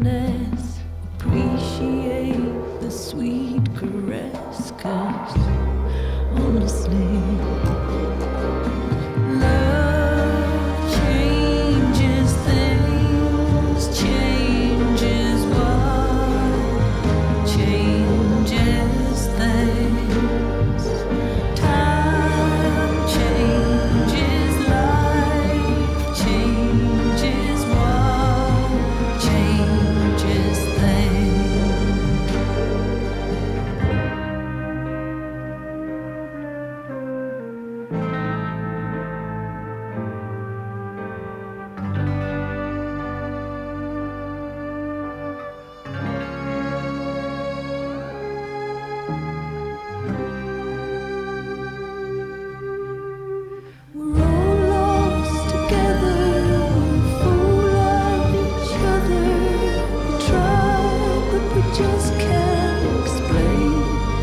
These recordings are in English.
kindness, appreciate the sweet caress, 'cause honestly, love changes things, changes what changes things. Time changes life, changes what changes things. We're all lost together, we fool of each other. We try, but we just can't explain.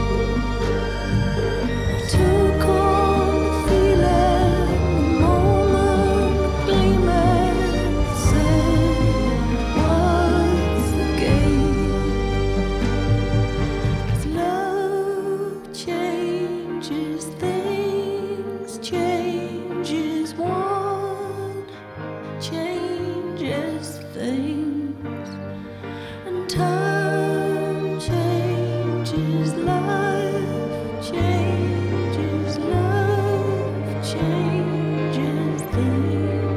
We took on the feeling, the moment gleaming, said, what's the game? 'Cause love changes things, changes what changes things, and time changes life, changes love, changes things.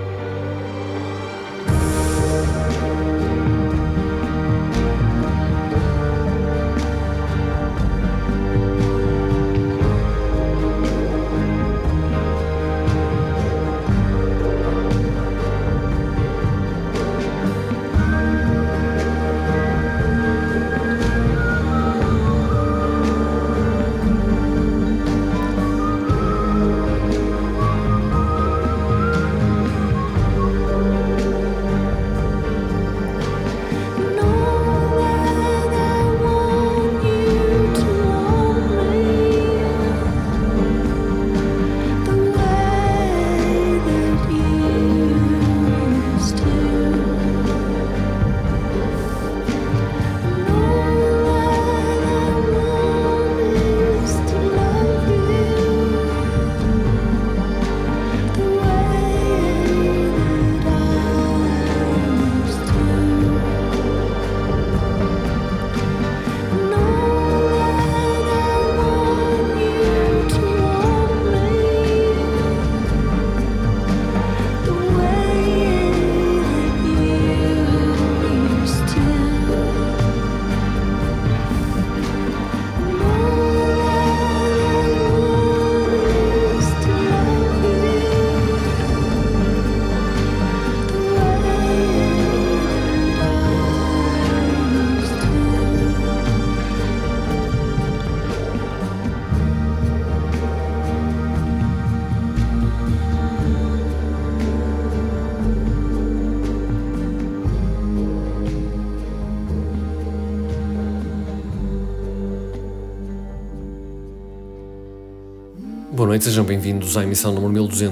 Boa noite, sejam bem-vindos à emissão número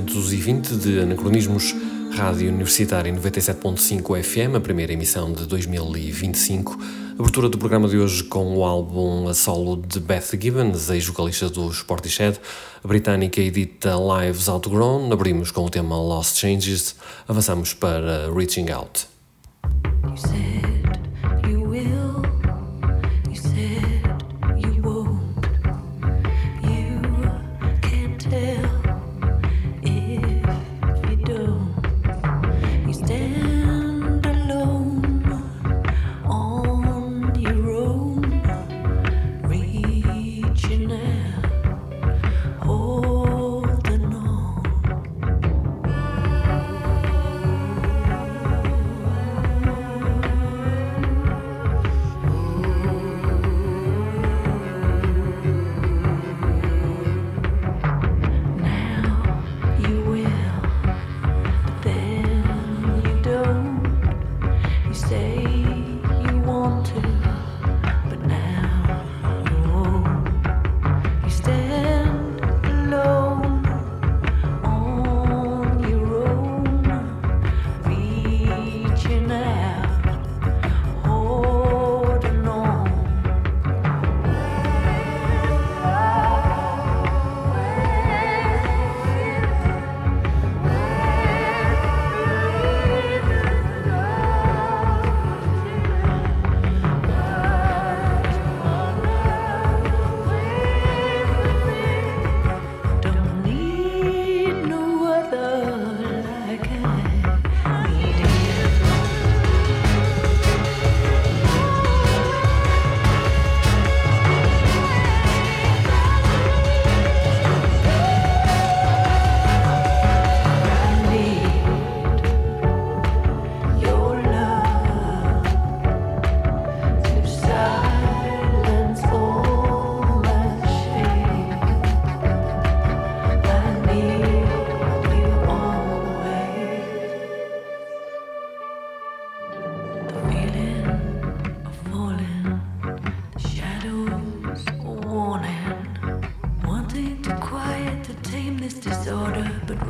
1220 de Anacronismos, Rádio Universitária 97.5 FM, a primeira emissão de 2025. Abertura do programa de hoje com o álbum a solo de Beth Gibbons, ex-vocalista dos Portishead, a britânica edita Lives Outgrown. Abrimos com o tema Lost Changes, avançamos para Reaching Out. You said you will, you said you won't, you can't tell if you don't. You stand alone on your own, reaching out, holding on.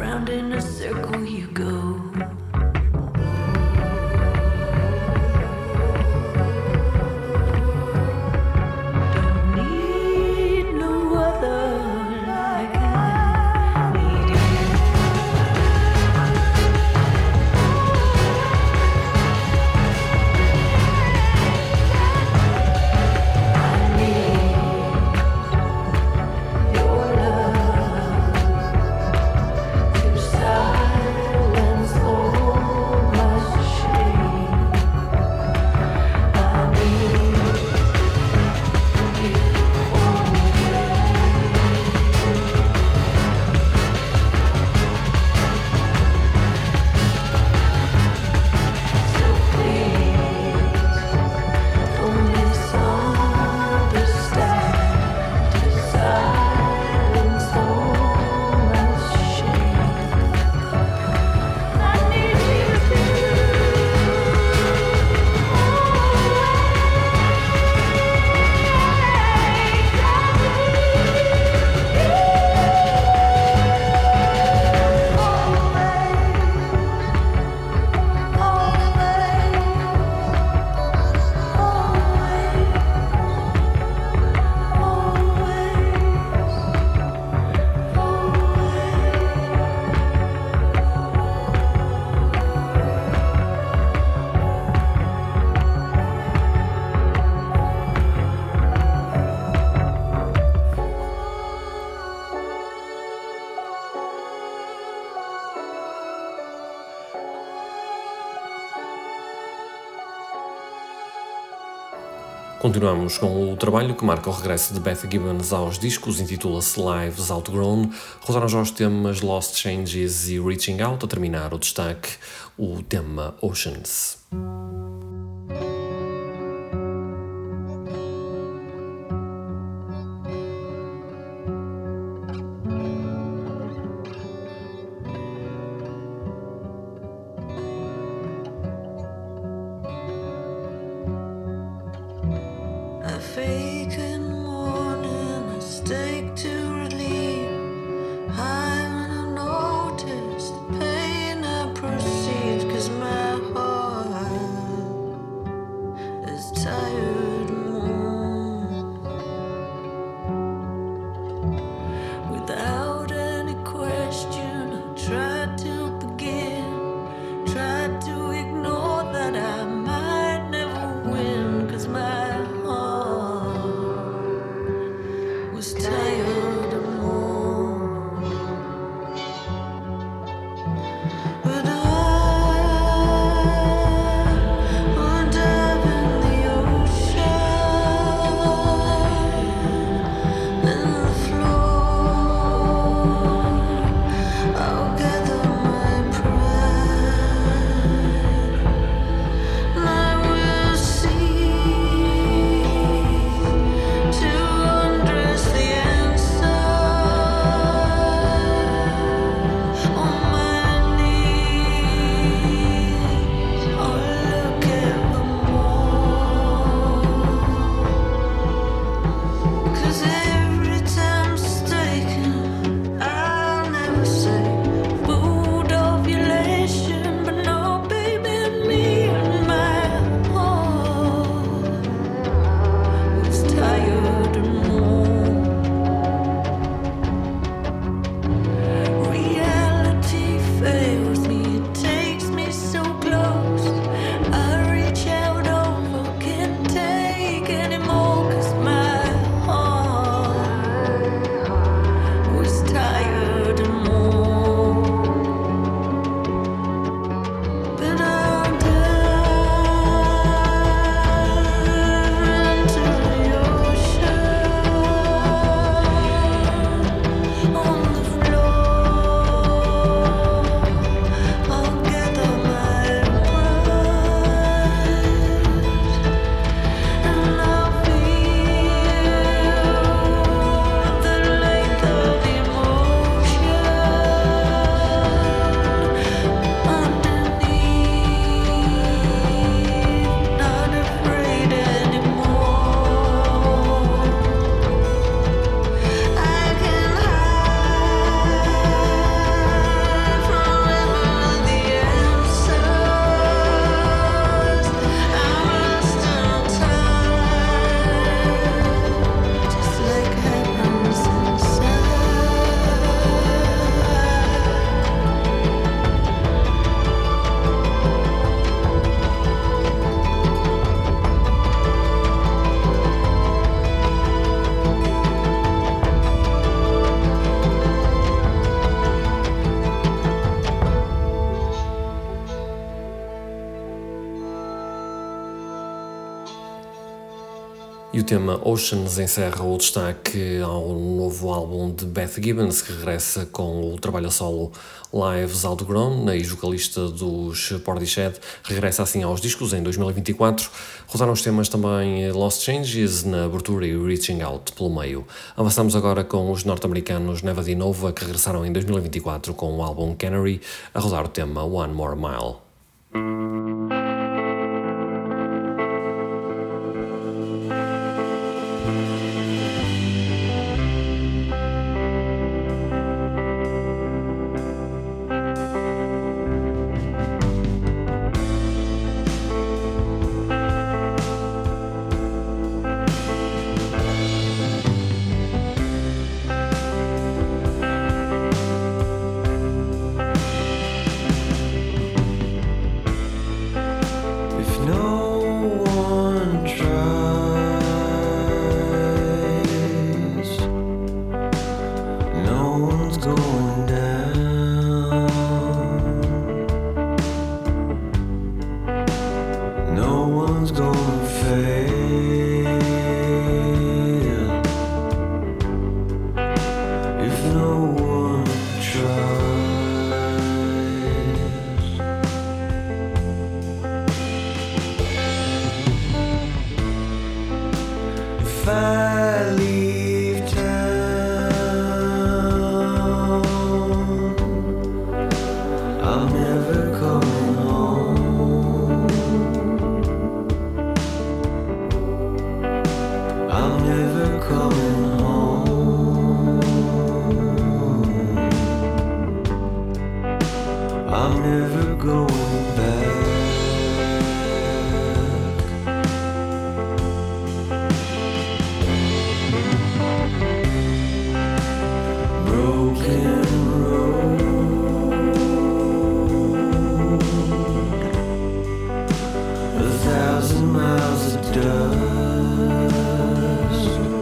round in a circle you go. Continuamos com o trabalho que marca o regresso de Beth Gibbons aos discos, intitula-se Lives Outgrown. Rodaram já os temas Lost Changes e Reaching Out, a terminar o destaque, o tema Oceans. Ocean E o tema Oceans encerra o destaque ao novo álbum de Beth Gibbons, que regressa com o trabalho a solo Lives Outgrown, a ex-vocalista dos Portishead, regressa assim aos discos em 2024. Rodaram os temas também Lost Changes na abertura e Reaching Out pelo meio. Avançamos agora com os norte-americanos Neva Di Nova, que regressaram em 2024 com o álbum Canary, a rodar o tema One More Mile. Miles of dust.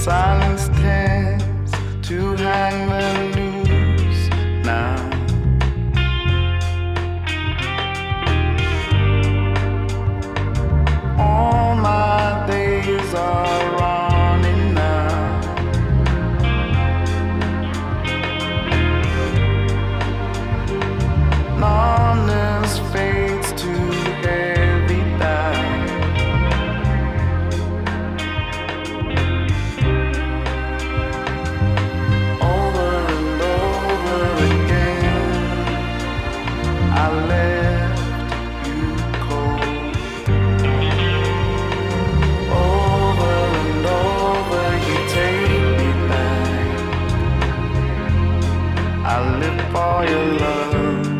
Silence tends to hang the noose now. All my days are running now. Numbness fades to heavy down. Over and over again, I left you cold. Over and over you take me back. I live for your love.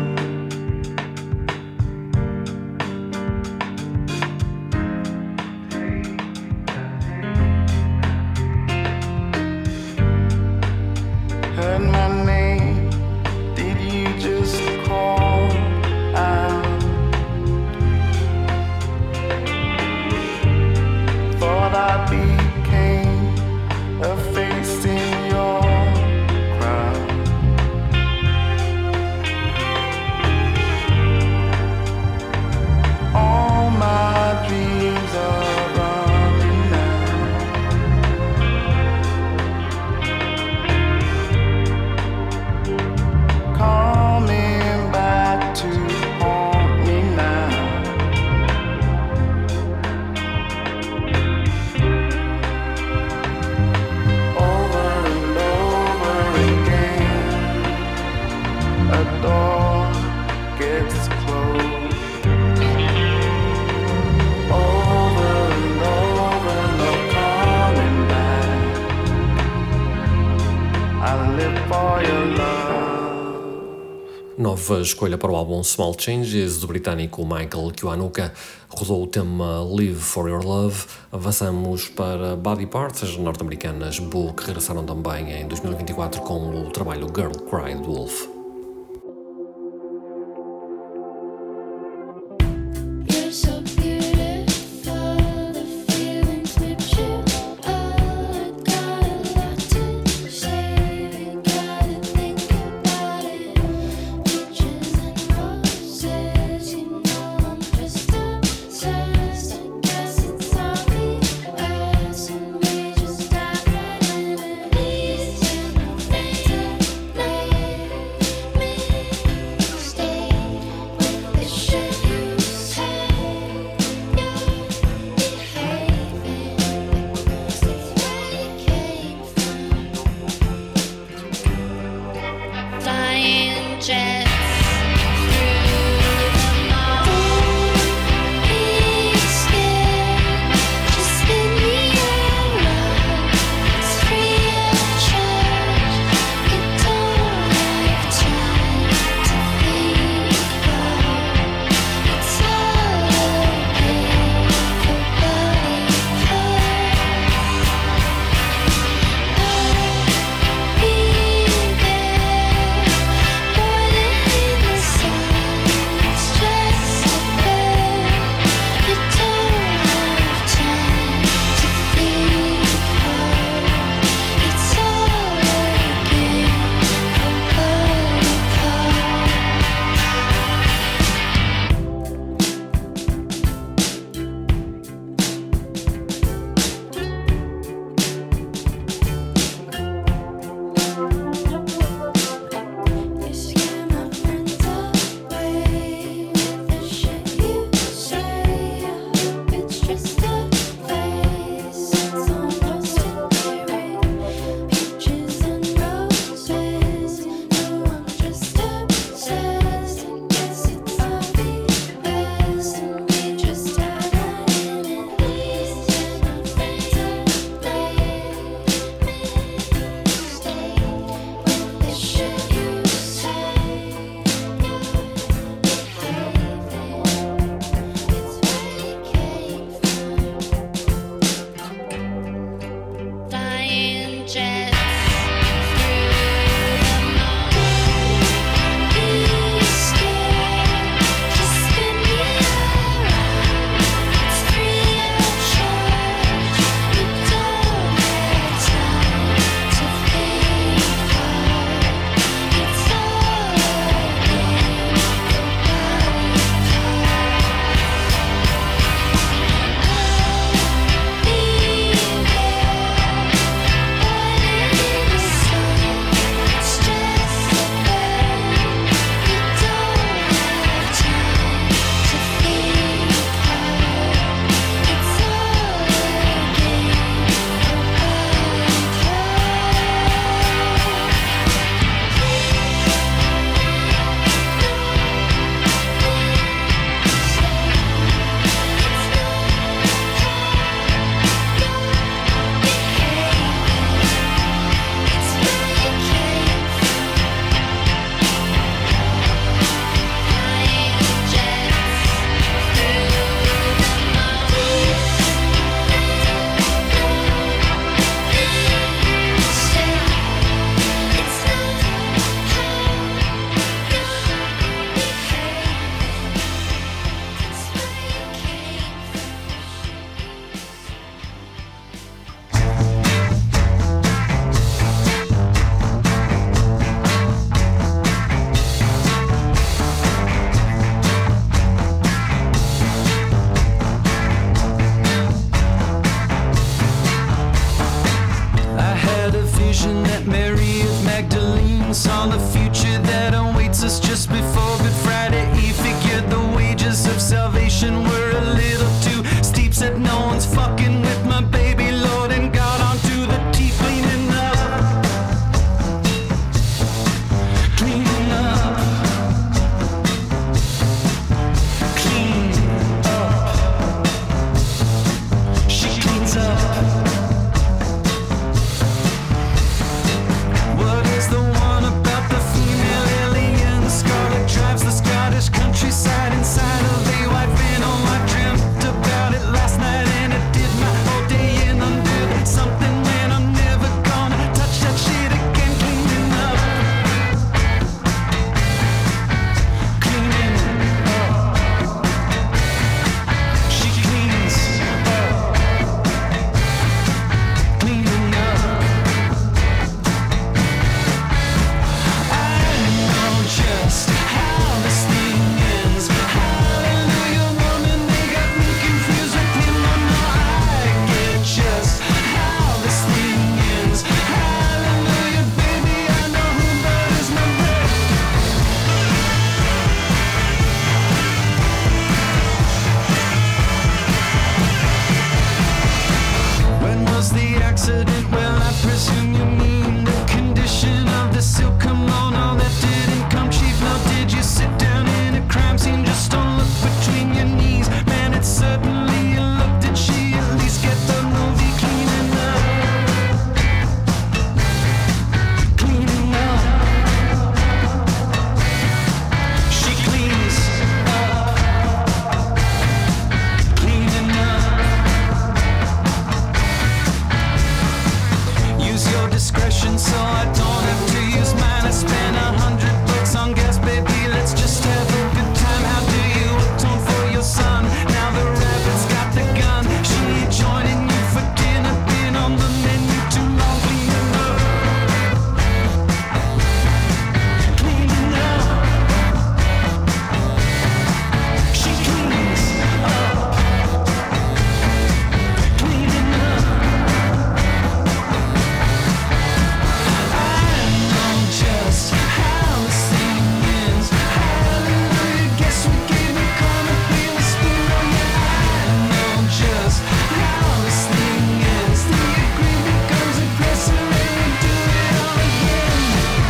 Heard my name, did you just call out? Thought I became a face in your crowd. All my dreams are running now. Coming back to haunt me now. Over and over again, a door gets closed. Over and over, no coming back. I live for your love. Nova escolha para o álbum Small Changes, do britânico Michael Kiwanuka, rodou o tema Live for Your Love. Avançamos para Body Parts, as norte-americanas Boo, que regressaram também em 2024 com o trabalho Girl Cried Wolf. You're so beautiful, the feelings with you. I got a lot to say, gotta think about it. Peaches and roses, you know I'm just obsessed. I guess it's obvious, and we just dive right in it. Easy, no fate to play. the accident. Well, I presume you mean the condition of the silk kimono that didn't come cheap. Now, did you sit down in a crime scene? Just don't look between your knees. Man, it's certainly a look. Did she at least get the movie cleaning up? Cleaning up. She cleans up. Cleaning up. Use your discretion so I don't have to use mine. I spent $100 on gas, baby. Let's just have a good time. How do you atone for your son? Now the rabbit's got the gun. She ain't joining you for dinner. Been on the menu too long. Cleaning up. Cleaning up. She cleans up. Cleaning up. I know just how this thing ends. Hallelujah, guess we gave it karma, we were spoon. Oh yeah, I know just how this thing ends. The agreement becomes aggressive and we do it all again.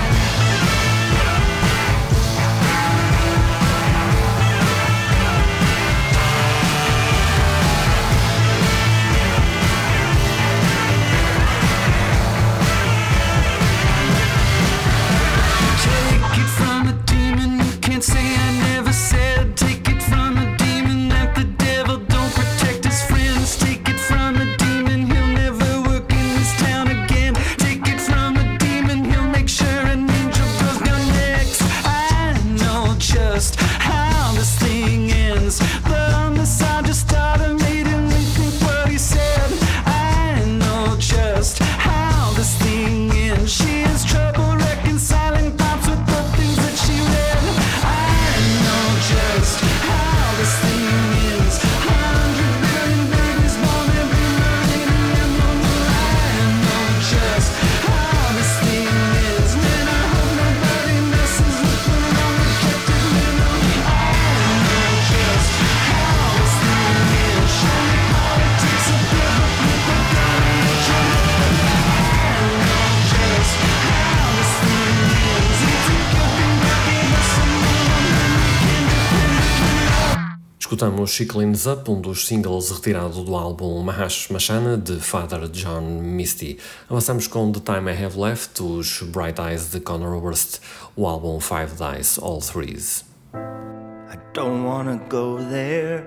Take it from a demon, you can't say I never said. Take it from a demon that the devil don't protect his friends. Take it from a demon, he'll never work in this town again. Take it from a demon, he'll make sure an angel goes down next. I know just how this thing ends, but on the side just started made him rethink what he said. I know just how this thing ends. She has trouble reconciling thoughts with the things that she read. I know just how this thing ends. 100 billion babies born every millennium. I know just how this thing ends. Man, I hope nobody messes with the long rejected memory. I know just how this thing ends. Show me politics of biblical propaganda. I know just how this thing ends. It's a guilty record of someone that we can depend. Escutamos She Cleans Up, um dos singles retirado do álbum Mahash Mashana, de Father John Misty. Avançamos com The Time I Have Left, os Bright Eyes de Conor Oberst, o álbum Five Dice All Threes. I don't wanna go there.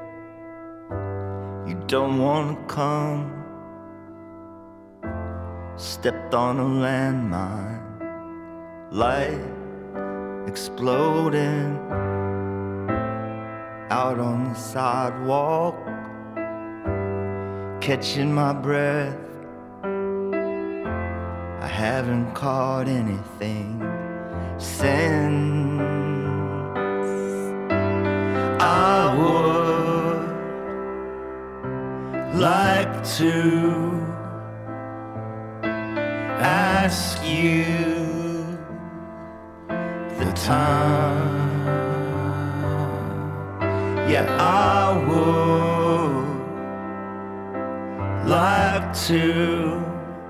You don't wanna come. Stepped on a landmine, light exploding out on the sidewalk, catching my breath. I haven't caught anything since. I would like to ask you the time. Yeah, I would like to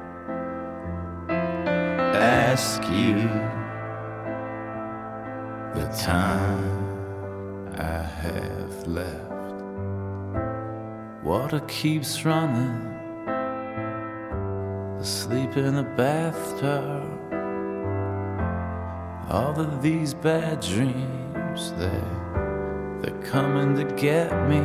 ask you the time I have left. Water keeps running, asleep in a bathtub. All of these bad dreams, they're coming to get me.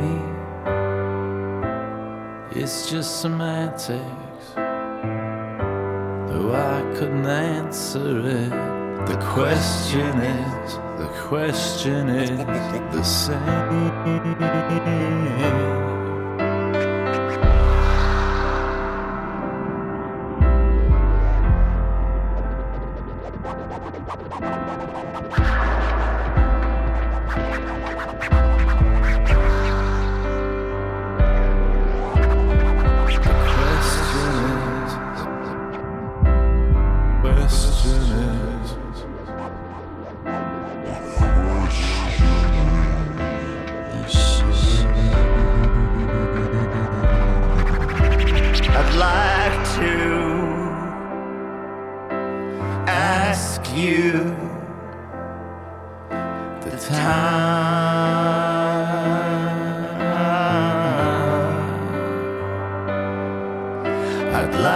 It's just semantics, though I couldn't answer it. The question is the same. I'd like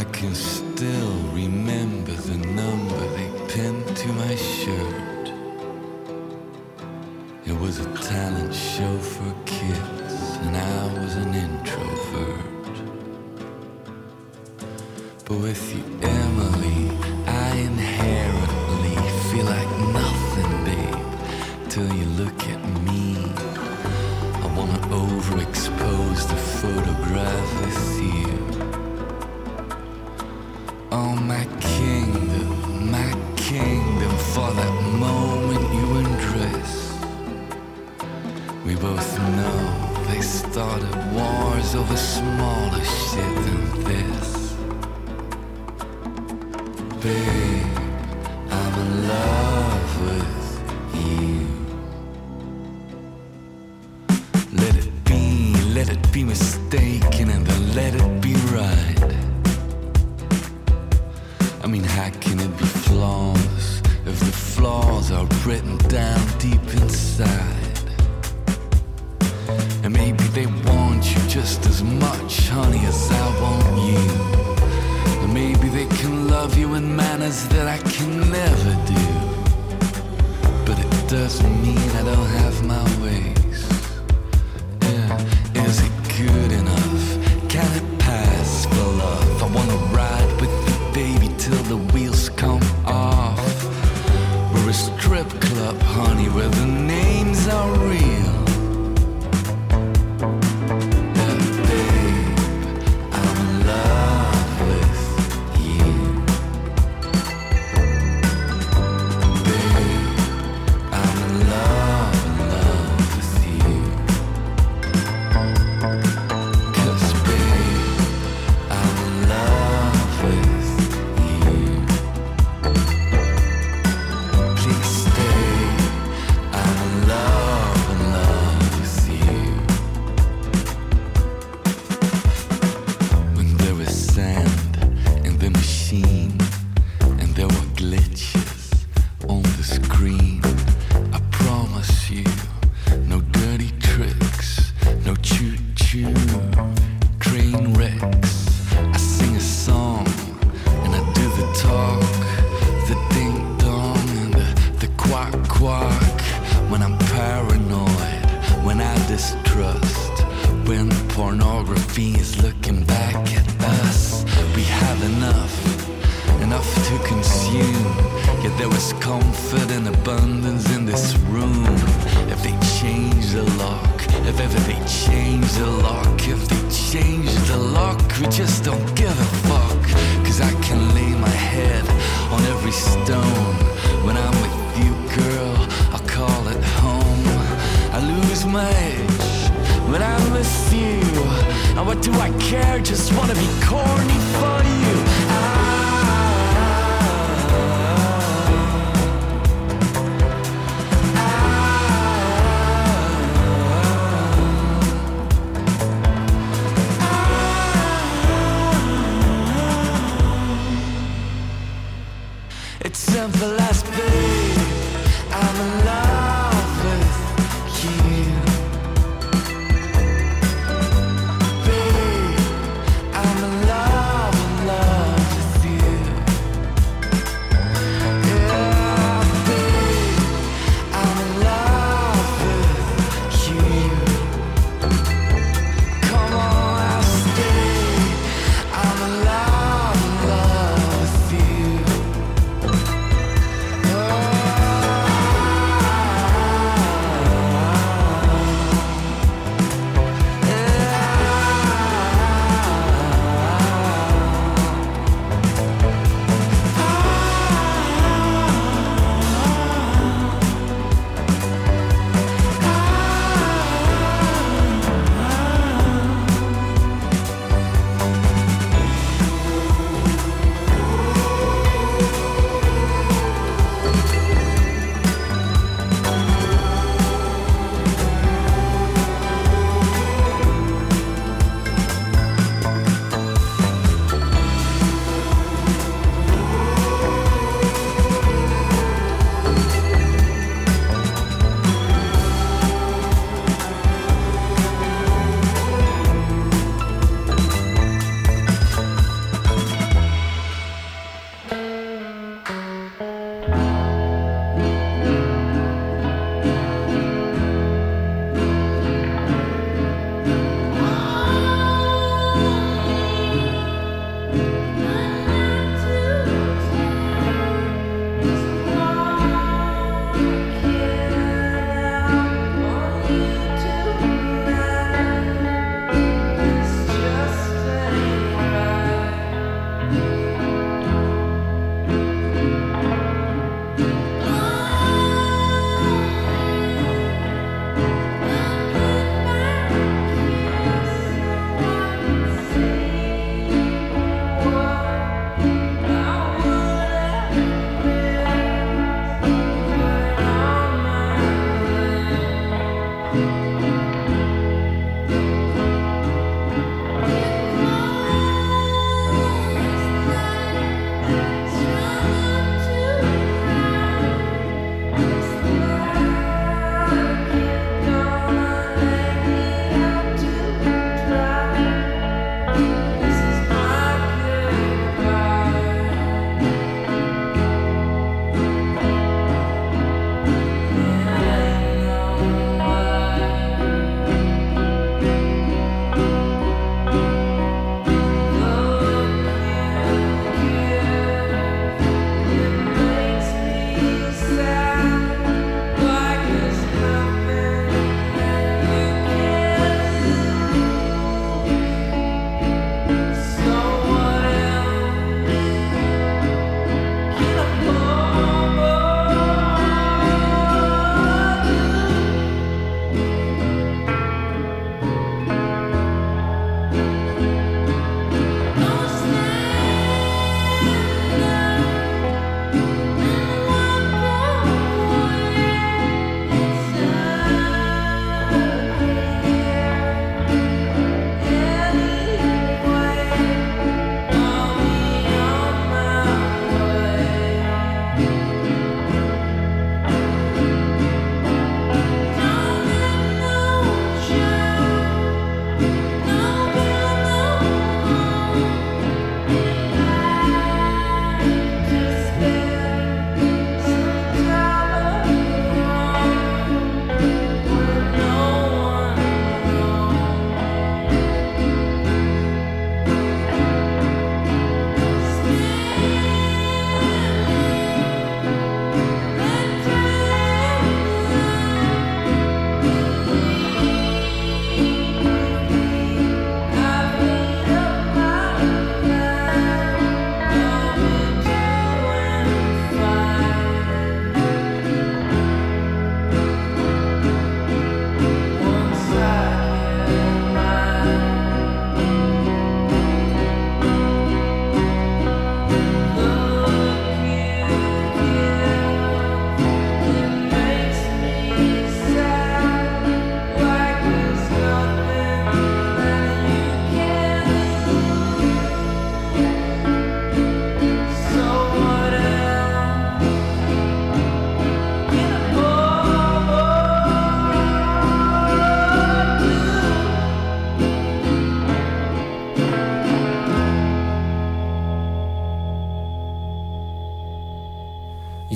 I can still remember the number they pinned to my shirt. It was a talent show for kids, and I was an introvert. But with you, Emily, I inherently feel like nothing, babe, till you look at me. I wanna overexpose the photograph with you. Oh, my kingdom, for that moment you undress. We both know they started wars over smaller shit than this. Babe, I'm in love with you. Let it be mistaken, and then let it be right. I mean, how can it be flawless if the flaws are written down deep inside? And maybe they want you just as much, honey, as I want you. And maybe they can love you in manners that I can never do. But it doesn't mean I don't have my ways. Yeah, is it good enough? Can it pass for love? I wanna ride with you, baby, till the wheels come off. We're a strip club, honey, where the names are real. Babe, I'm in love.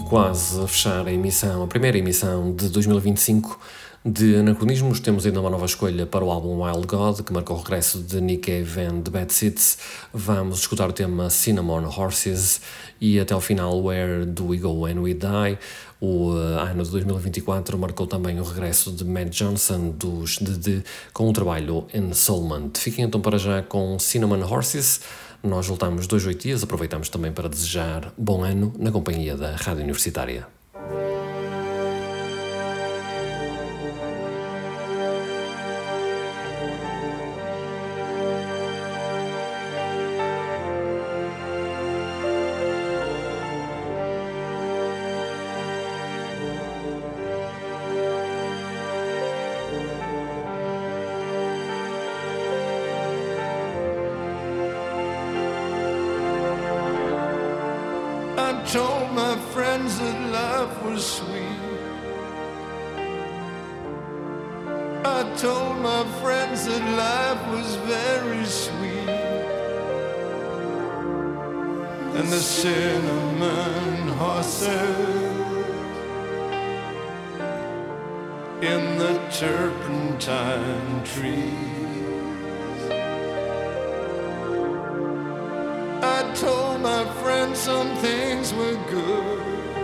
quase a fechar a emissão, a primeira emissão de 2025 de Anacronismos. Temos ainda uma nova escolha para o álbum Wild God, que marca o regresso de Nick Cave and the Bad Seeds. Vamos escutar o tema Cinnamon Horses e até ao final Where Do We Go When We Die. O ano de 2024 marcou também o regresso de Matt Johnson dos DD com o trabalho Ensoulment. Fiquem então para já com Cinnamon Horses. Nós voltamos 2 dias, aproveitamos também para desejar bom ano na companhia da Rádio Universitária. I told my friends that life was sweet. I told my friends that life was very sweet. And the cinnamon horses in the turpentine trees. I told my friends some things were good,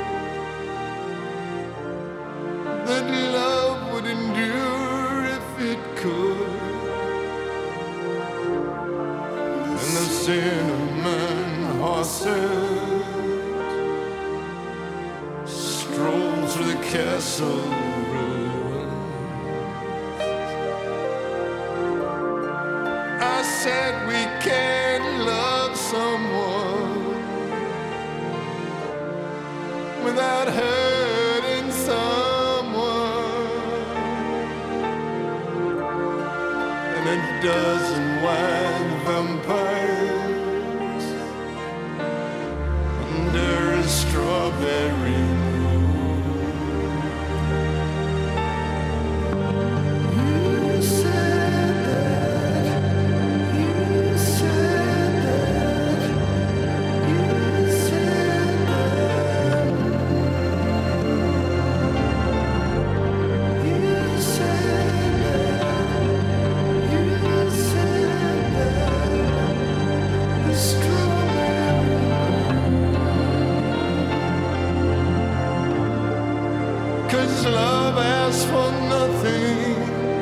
that love would endure if it could. And the cinnamon horses stroll through the castle ruins. I said we can't love someone without hurting someone. And a dozen white vampires under a strawberry moon. You said that, you said that, you said that. You said that, you said that, the strawberry. 'Cause love asks for nothing,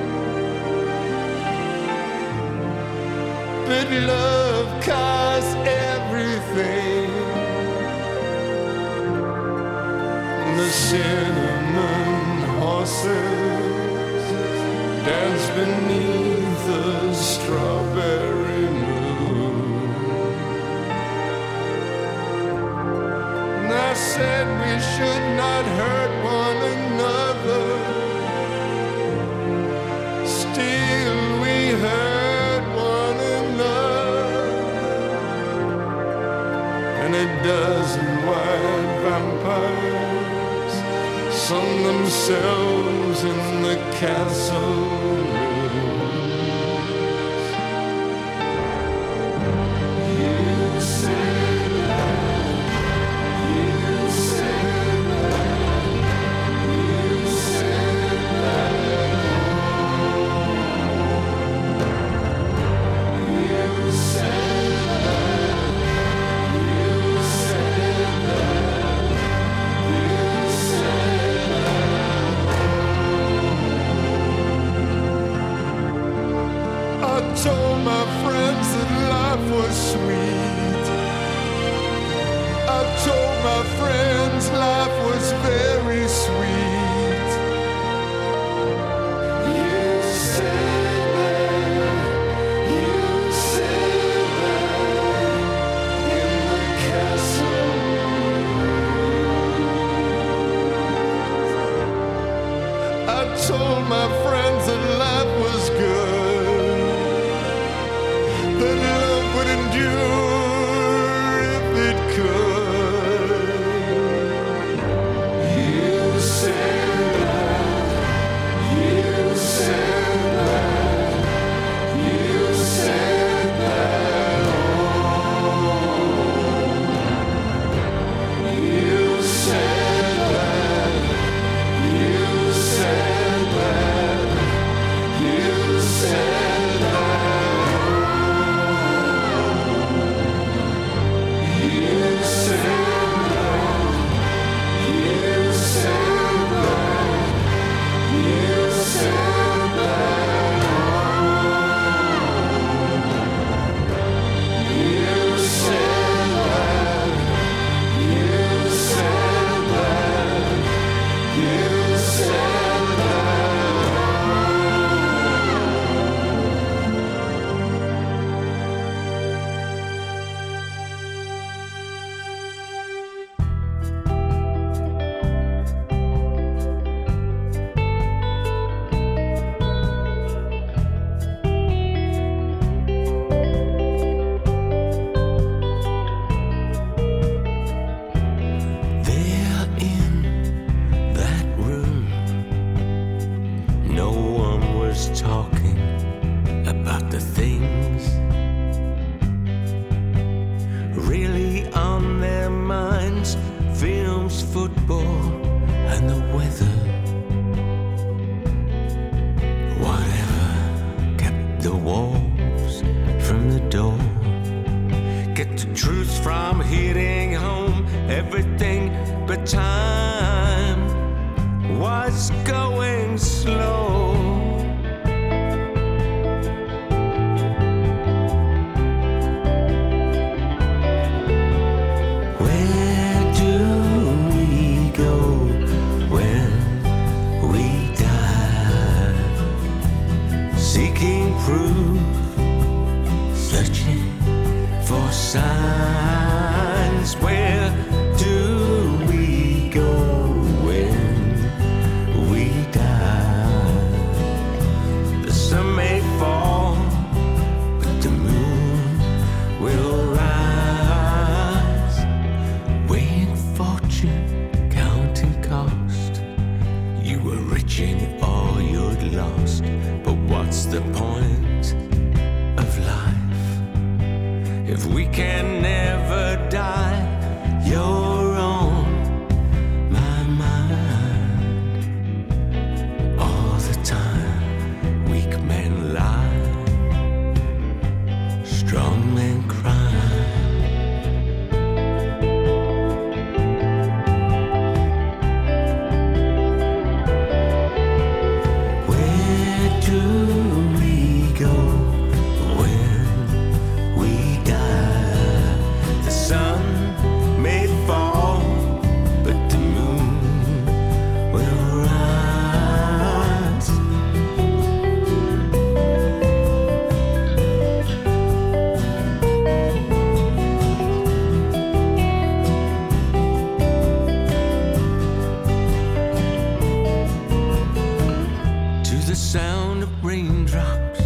but love costs everything. The cinnamon horses dance beneath the strawberry moon. And I said we should not hurt one another. Still we hurt one another. And a dozen white vampires sun themselves in the castle ruins. You said that, you said that, you said that. You said that, you said that, you said that. I told my friends that life was sweet. I told my friends life was very sweet. You said that, you said that, in the castle. I told my friends that life was good, that love would endure if it could. You said that, you said that, you said that. Oh, you said door. Get the truth from hitting home. Everything but time was going slow. Where do we go when we die? Seeking proof, searching for signs. Where do we go when we die? The sun may fall, but the moon will rise. Weighing fortune, counting cost. You were rich in all you'd lost. But what's the point of life if we can never die? You're on my mind all the time. Weak men lie, strong men cry. Where do we go when we die? The sun may fall, but the moon will rise. To the sound of raindrops,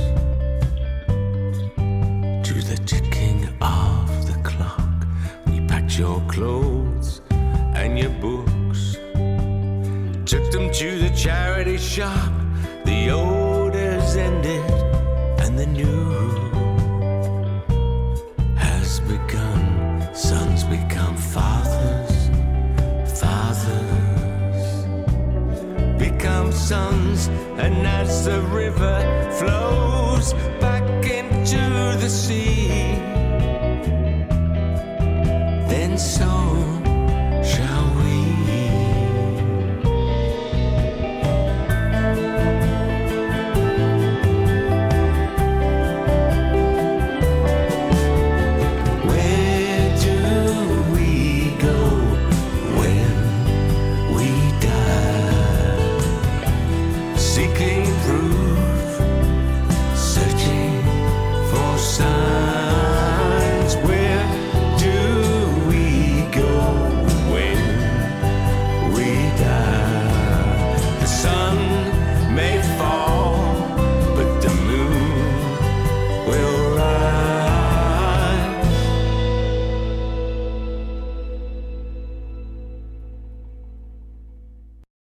to the ticking of the clock, you packed your clothes and your books, took them to the charity shop. The odors ended and the new has begun. Sons become fathers, fathers become sons, and as the river flows back into the sea, then so shall we. Where do we go when we die? Seeking proof, searching for signs. Where do we go when we die? The sun may fall, but the moon will